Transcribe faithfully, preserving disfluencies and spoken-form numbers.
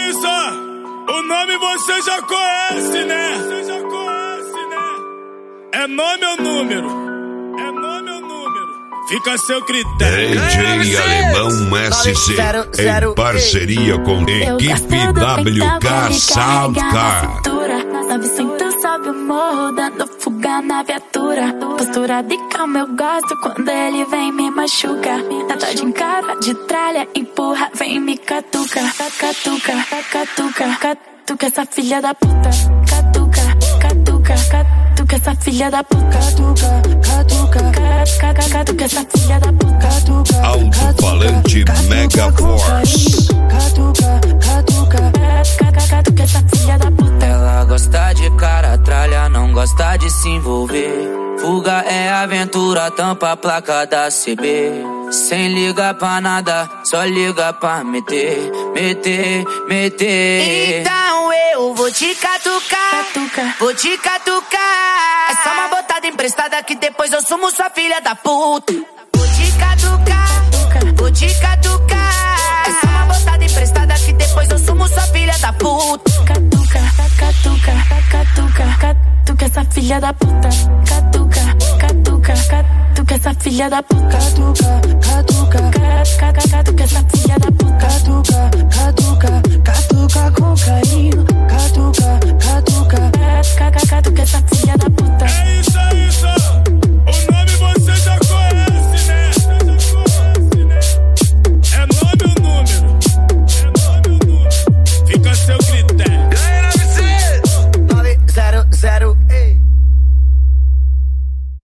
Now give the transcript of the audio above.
isso, ó. O nome você já conhece, né? Você já conhece, né? É nome ou número? É nome ou número? Fica a seu critério. D J Alemão S C, em parceria com equipe W K Soundcar. novecentos sobe o morro, dando fuga na viatura. Postura de calma eu gosto quando ele vem me machuca. Tata de cara de tralha, empurra, vem me catuca. Catuca, catuca, catuca essa filha da puta. Catuca, catuca, catuca essa filha da puta. Catuca, catuca, catuca, catuca essa filha da puta. Alto-falante Mega Force. Catuca, catuca, catuca, catuca essa filha da puta. Ela gosta de cara tralha, não gosta de se envolver. Fuga é aventura, tampa a placa da C B. Sem ligar pra nada, só liga pra meter, meter, meter. Então eu vou te catucar, Catuca. vou te catucar. É só uma botada emprestada que depois eu sumo sua filha da puta. Vou te catucar, vou te catucar. É só uma botada emprestada que depois eu sumo sua filha da puta. Catuca, catuca, catuca, catuca essa filha da puta. Catuca, catuca, catuca essa filha da puta. Catuca, catuca, catuca essa